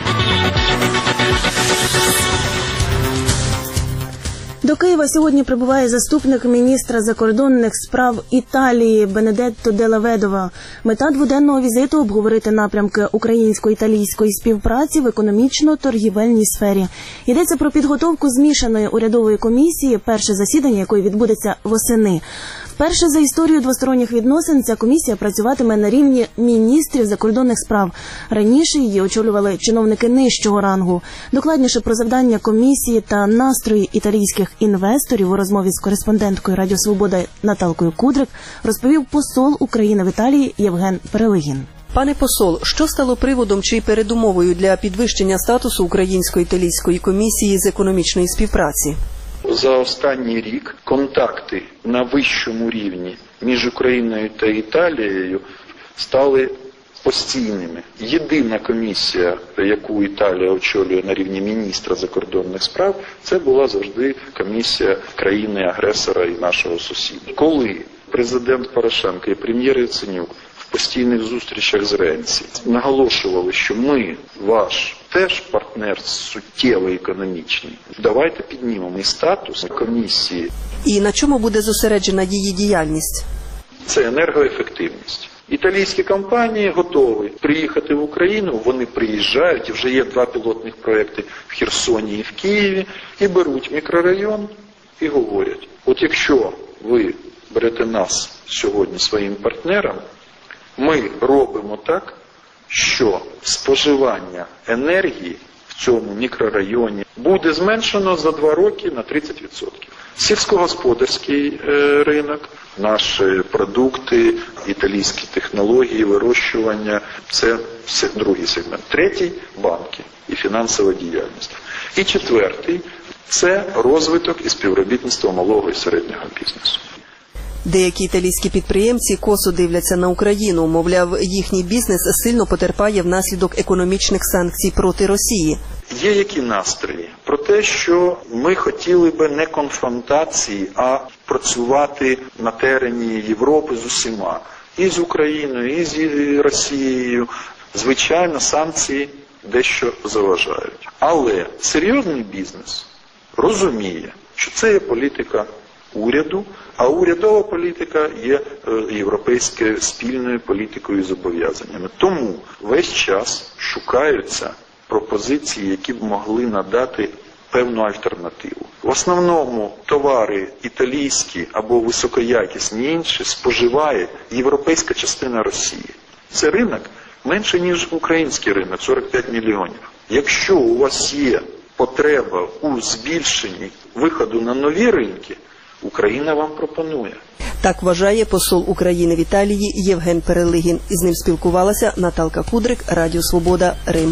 До Києва сьогодні прибуває заступник міністра закордонних справ Італії Бенедетто Делла Ведова. Мета дводенного візиту – обговорити напрямки українсько-італійської співпраці в економічно-торгівельній сфері. Йдеться про підготовку змішаної урядової комісії, перше засідання якої відбудеться восени. Вперше за історію двосторонніх відносин ця комісія працюватиме на рівні міністрів закордонних справ. Раніше її очолювали чиновники нижчого рангу. Докладніше про завдання комісії та настрої італійських інвесторів у розмові з кореспонденткою Радіо Свобода Наталкою Кудрик розповів посол України в Італії Євген Перелигін. Пане посол, що стало приводом чи передумовою для підвищення статусу Українсько-італійської комісії з економічної співпраці? За останній рік контакти на вищому рівні між Україною та Італією стали постійними. Єдина комісія, яку Італія очолює на рівні міністра закордонних справ, це була завжди комісія країни-агресора і нашого сусіда. Коли президент Порошенко і прем'єр Яценюк в постійних зустрічах з Ренці наголошували, що ми, ваш теж партнер суттєво економічний, давайте піднімемо статус комісії. І на чому буде зосереджена її діяльність? Це енергоефективність. Італійські компанії готові приїхати в Україну, вони приїжджають, і вже є два пілотних проекти в Херсоні і в Києві, і беруть мікрорайон і говорять, от якщо ви берете нас сьогодні своїм партнером, ми робимо так, що споживання енергії в цьому мікрорайоні буде зменшено за два роки на тридцять відсотків. Сільськогосподарський е, ринок, наші продукти, італійські технології, вирощування – це другий сегмент. Третій – банки і фінансова діяльність. І четвертий – це розвиток і співробітництво малого і середнього бізнесу. Деякі італійські підприємці косо дивляться на Україну, мовляв, їхній бізнес сильно потерпає внаслідок економічних санкцій проти Росії. Є які настрої? Про те, що ми хотіли би не конфронтації, а працювати на терені Європи з усіма. І з Україною, і з Росією. Звичайно, санкції дещо заважають. Але серйозний бізнес розуміє, що це є політика уряду, а урядова політика є європейською спільною політикою і зобов'язаннями. Тому весь час шукаються пропозиції, які б могли надати певну альтернативу. В основному товари італійські або високоякісні інші споживає європейська частина Росії. Це ринок менше, ніж український ринок, сорок п'ять мільйонів. Якщо у вас є потреба у збільшенні виходу на нові ринки, Україна вам пропонує. Так вважає посол України в Італії Євген Перелигін. Із ним спілкувалася Наталка Кудрик, Радіо Свобода, Рим.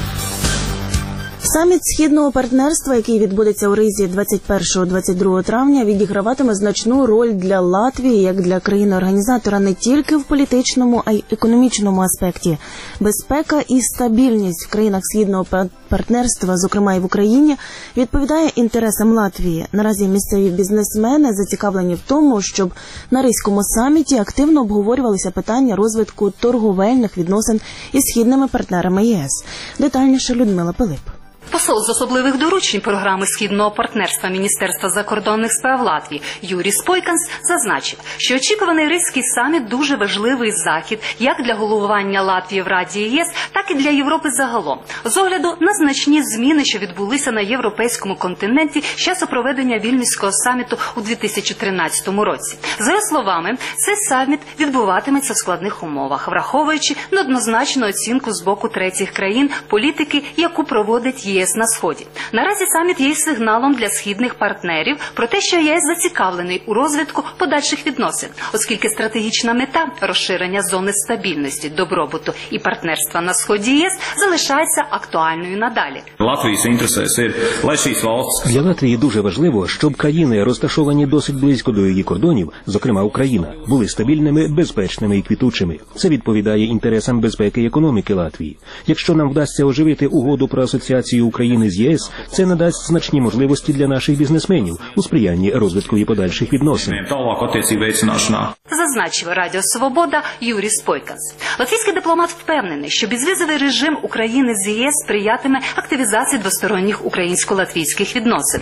Саміт Східного партнерства, який відбудеться у Ризі двадцять першого - двадцять другого травня, відіграватиме значну роль для Латвії, як для країни-організатора не тільки в політичному, а й економічному аспекті. Безпека і стабільність в країнах Східного партнерства, зокрема і в Україні, відповідає інтересам Латвії. Наразі місцеві бізнесмени зацікавлені в тому, щоб на Ризькому саміті активно обговорювалися питання розвитку торговельних відносин із східними партнерами ЄС. Детальніше Людмила Пилип. Посол з особливих доручень програми Східного партнерства Міністерства закордонних справ Латвії Юрій Спойканс зазначив, що очікуваний Ризький саміт дуже важливий захід як для головування Латвії в Раді ЄС, так і для Європи загалом. З огляду на значні зміни, що відбулися на європейському континенті з часу проведення Вільнюського саміту у дві тисячі тринадцятому році. За його словами, цей саміт відбуватиметься в складних умовах, враховуючи неоднозначну оцінку з боку третіх країн політики, яку проводить ЄС на Сході. Наразі саміт є сигналом для східних партнерів про те, що ЄС зацікавлений у розвитку подальших відносин, оскільки стратегічна мета розширення зони стабільності, добробуту і партнерства на Сході ЄС залишається актуальною надалі. Для Латвії дуже важливо, щоб країни, розташовані досить близько до її кордонів, зокрема Україна, були стабільними, безпечними і квітучими. Це відповідає інтересам безпеки і економіки Латвії. Якщо нам вдасться оживити угоду про асоціацію України з ЄС, це надасть значні можливості для наших бізнесменів у сприянні розвитку і подальших відносин. Зазначив Радіо Свобода Юрій Спойканс. Латвійський дипломат впевнений, що безвізовий режим України з ЄС сприятиме активізації двосторонніх українсько-латвійських відносин.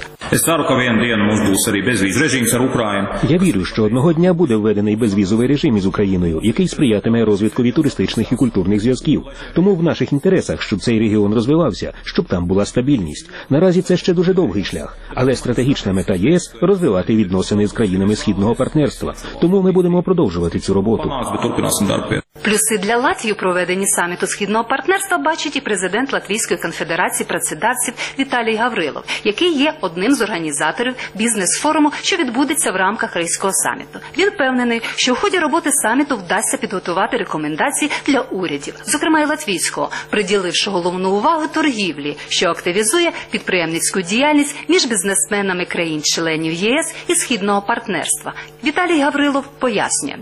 Я вірю, що одного дня буде введений безвізовий режим із Україною, який сприятиме розвиткові туристичних і культурних зв'язків. Тому в наших інтересах, щоб цей регіон розвивався, щоб там була стабільність. Наразі це ще дуже довгий шлях, але стратегічна мета ЄС – розвивати відносини з країнами Східного партнерства. Тому ми будемо продовжувати цю роботу. Плюси для Латвії у проведенні саміту Східного партнерства бачить і президент Латвійської конфедерації працедавців Віталій Гаврилов, який є одним з організаторів бізнес-форуму, що відбудеться в рамках Ризького саміту. Він впевнений, що у ході роботи саміту вдасться підготувати рекомендації для урядів, зокрема і латвійського, приділивши головну увагу торгівлі, що активізує підприємницьку діяльність між бізнесменами країн-членів ЄС і Східного партнерства. Віталій Гаврилов пояснює.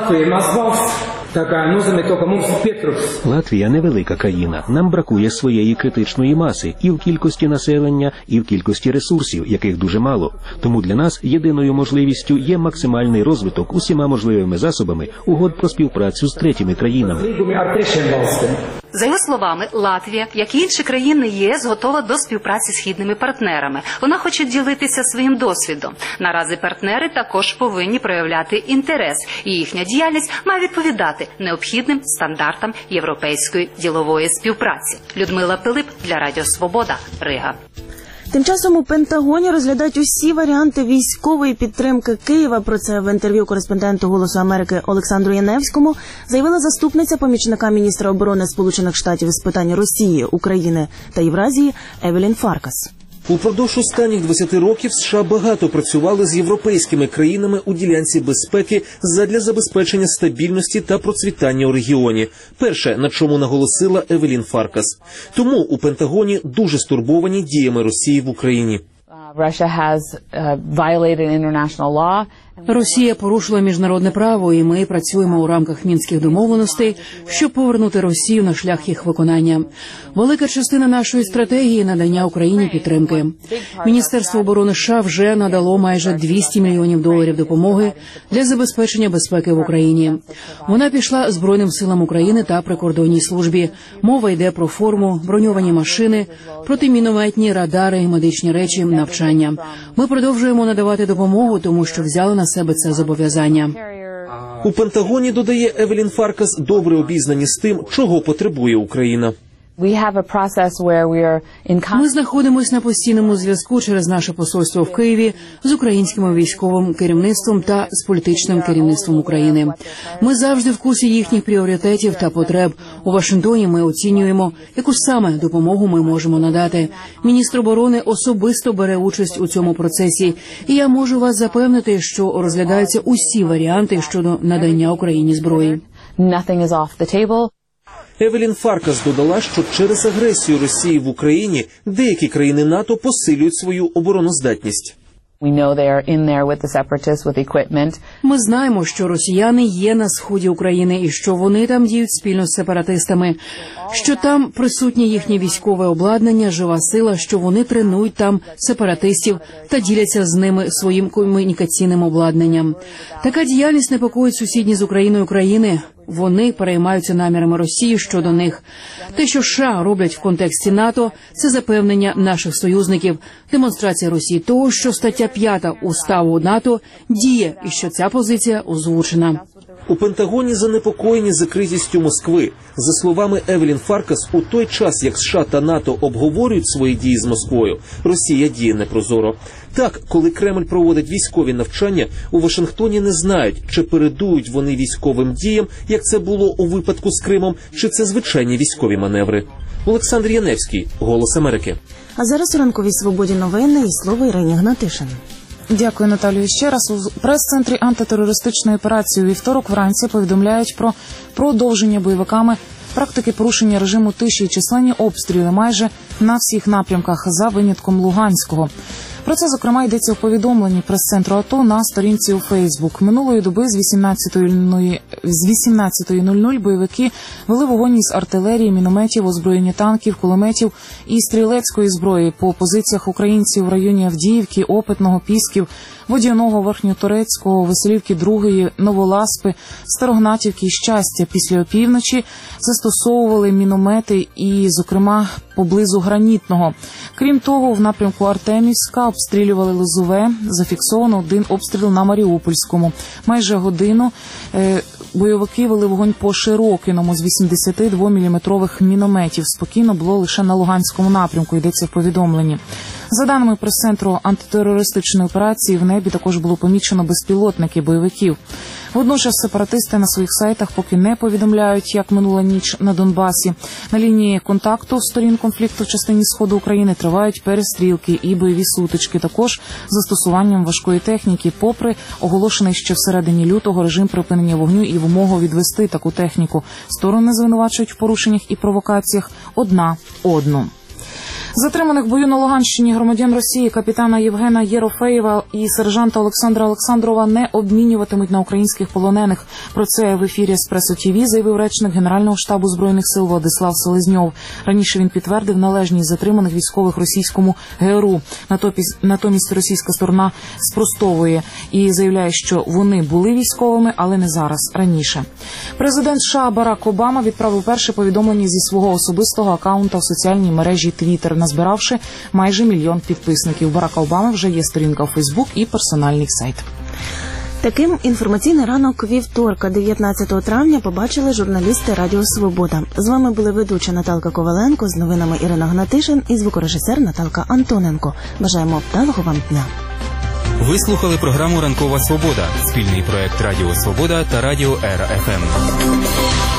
Латвія невелика країна. Нам бракує своєї критичної маси і в кількості населення, і в кількості ресурсів, яких дуже мало. Тому для нас єдиною можливістю є максимальний розвиток усіма можливими засобами угод про співпрацю з третіми країнами. За його словами, Латвія, як і інші країни ЄС, готова до співпраці з східними партнерами. Вона хоче ділитися своїм досвідом. Наразі партнери також повинні проявляти інтерес, і їхня діяльність має відповідати необхідним стандартам європейської ділової співпраці. Людмила Пилип для Радіо Свобода, Рига. Тим часом у Пентагоні розглядають усі варіанти військової підтримки Києва. Про це в інтерв'ю кореспонденту «Голосу Америки» Олександру Яневському заявила заступниця помічника міністра оборони Сполучених Штатів з питань Росії, України та Євразії Евелін Фаркас. Упродовж останніх двадцяти років США багато працювали з європейськими країнами у ділянці безпеки задля забезпечення стабільності та процвітання у регіоні. Перше, на чому наголосила Евелін Фаркас. Тому у Пентагоні дуже стурбовані діями Росії в Україні. Росія порушила міжнародне право, і ми працюємо у рамках мінських домовленостей, щоб повернути Росію на шлях їх виконання. Велика частина нашої стратегії – надання Україні підтримки. Міністерство оборони США вже надало майже двісті мільйонів доларів допомоги для забезпечення безпеки в Україні. Вона пішла Збройним силам України та прикордонній службі. Мова йде про форму, броньовані машини, протимінометні радари, медичні речі, навчання. Ми продовжуємо надавати допомогу, тому що взяли на себе це зобов'язання. У Пентагоні, додає Евелін Фаркас, добре обізнані з тим, чого потребує Україна. Ми знаходимося на постійному зв'язку через наше посольство в Києві з українським військовим керівництвом та з політичним керівництвом України. Ми завжди в курсі їхніх пріоритетів та потреб. У Вашингтоні ми оцінюємо, яку саме допомогу ми можемо надати. Міністр оборони особисто бере участь у цьому процесі. І я можу вас запевнити, що розглядаються усі варіанти щодо надання Україні зброї. Евелін Фаркас додала, що через агресію Росії в Україні деякі країни НАТО посилюють свою обороноздатність. Ми знаємо, що росіяни є на сході України і що вони там діють спільно з сепаратистами, що там присутнє їхнє військове обладнання, жива сила, що вони тренують там сепаратистів та діляться з ними своїм комунікаційним обладнанням. Така діяльність непокоїть сусідні з Україною країни. Вони переймаються намірами Росії щодо них. Те, що США роблять в контексті НАТО, це запевнення наших союзників, демонстрація Росії того, що стаття п'ята Уставу НАТО діє і що ця позиція озвучена. У Пентагоні занепокоєні закритістю Москви. За словами Евелін Фаркас, у той час, як США та НАТО обговорюють свої дії з Москвою, Росія діє непрозоро. Так, коли Кремль проводить військові навчання, у Вашингтоні не знають, чи передують вони військовим діям, як це було у випадку з Кримом, чи це звичайні військові маневри. Олександр Яневський, «Голос Америки». А зараз у ранковій свободі новини і слово Ірині Гнатишин. Дякую, Наталію. Ще раз у прес-центрі антитерористичної операції у вівторок вранці повідомляють про продовження бойовиками практики порушення режиму тиші і численні обстріли майже на всіх напрямках за винятком Луганського. Про це, зокрема, йдеться в повідомленні прес-центру АТО на сторінці у Фейсбук. Минулої доби з вісімнадцятої нуль нуль бойовики вели вогонь із артилерії, мінометів, озброєння танків, кулеметів і стрілецької зброї по позиціях українців в районі Авдіївки, Опитного, Пісків, Водяного, Верхньоторецького, Веселівки другої, Новоласпи, Старогнатівки і Щастя. Після опівночі застосовували міномети і, зокрема, поблизу Гранітного. Крім того, в напрямку Артемівська обстрілювали Лозове. Зафіксовано один обстріл на Маріупольському. Майже годину е, бойовики вели вогонь по Широкиному з вісімдесятидвоміліметрових мінометів. Спокійно було лише на Луганському напрямку, йдеться в повідомленні. За даними прес-центру антитерористичної операції, в небі також було помічено безпілотники бойовиків. Водночас сепаратисти на своїх сайтах поки не повідомляють, як минула ніч на Донбасі. На лінії контакту сторін конфлікту в частині сходу України тривають перестрілки і бойові сутички, також з застосуванням важкої техніки, попри оголошений ще всередині лютого режим припинення вогню і вимогу відвести таку техніку. Сторони звинувачують в порушеннях і провокаціях одна одну. Затриманих в бою на Луганщині громадян Росії капітана Євгена Єрофеєва і сержанта Олександра Олександрова не обмінюватимуть на українських полонених. Про це в ефірі «Еспресо ТІВІ» заявив речник Генерального штабу Збройних сил Владислав Селезньов. Раніше він підтвердив належність затриманих військових російському ГРУ. Натомість російська сторона спростовує і заявляє, що вони були військовими, але не зараз, раніше. Президент США Барак Обама відправив перше повідомлення зі свого особистого акаунта у соціальній мережі Twitter, назбиравши майже мільйон підписників. Барака Обами вже є сторінка у Фейсбук і персональний сайт. Таким інформаційний ранок вівторка, дев'ятнадцятого травня, побачили журналісти Радіо Свобода. З вами були ведуча Наталка Коваленко, з новинами Ірина Гнатишин і звукорежисер Наталка Антоненко. Бажаємо вдалого вам дня. Ви слухали програму «Ранкова Свобода» – спільний проект Радіо Свобода та Радіо Ера еф ем.